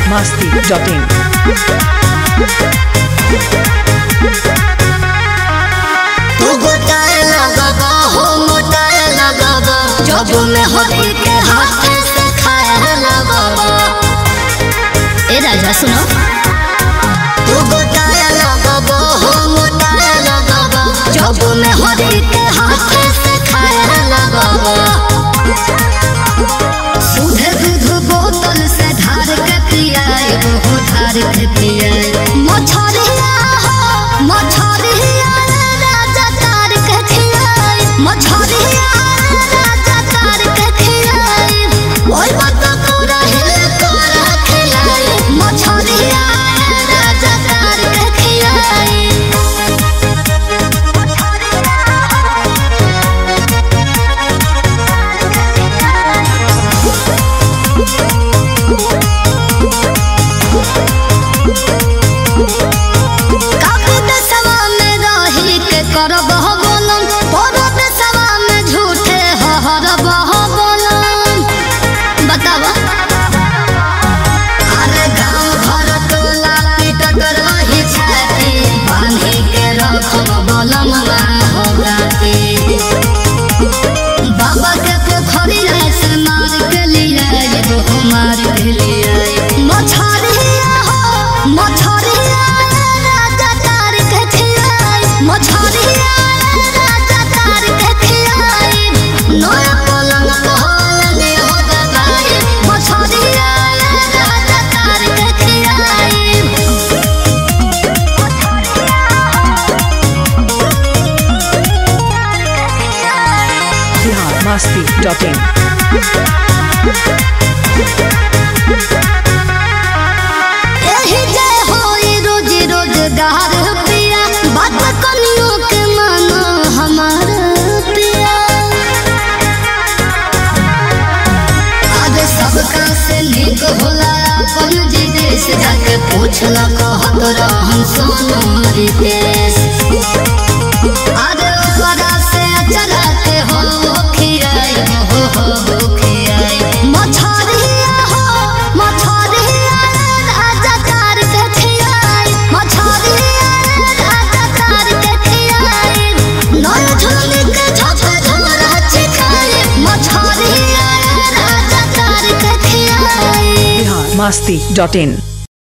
biharmasti.in तू गोटाए लगबा हो मोटाए लगबा जब में होली के हाथ से खाए लगबा। ए राजा सुनो तू गोटाए लगबा हो मोटाए लगबा जब में होली के हाथ से खाए लगबा। सुधे दूध बोतल से धार के पियाए वो धार के पियाए मछरिया हो मछरिया राजा तार के खियाए मछरिया राजा तार के खियाए ओए मत को रहे तोरा खिलाए मछरिया राजा तार के खियाए। करब बोलम परब सवा में झूठे हरब बोलम बतावा। अरे गाँव घर टोला पिटत रही छाती बांधी के रखब बोलम हो गाती बाबा के पोखरिया से मार के लिए वो मार के लिए मछरिया हो मछरिया राजा तार के खियाए मछरिया राजा तार के खियाए नया पलंग पलंग हो दबाए मछरिया राजा तार के खियाए। biharmasti.in एही जय होई रोज रोजगार पिया बात कनियो के मानो हमार पिया। आज सबका से नीक होला अपन विदेश जाके पूछला कहत रहन सोनू रितेश। आज ओकरा से चला के हो खियाई हो खियाई मछरिया हो मछरिया राजा तार के खियाई मछरिया राजा तार के खियाई नया झोली के झोंका झोरा चिखाई मछरिया राजा तार के खियाई। biharmasti.in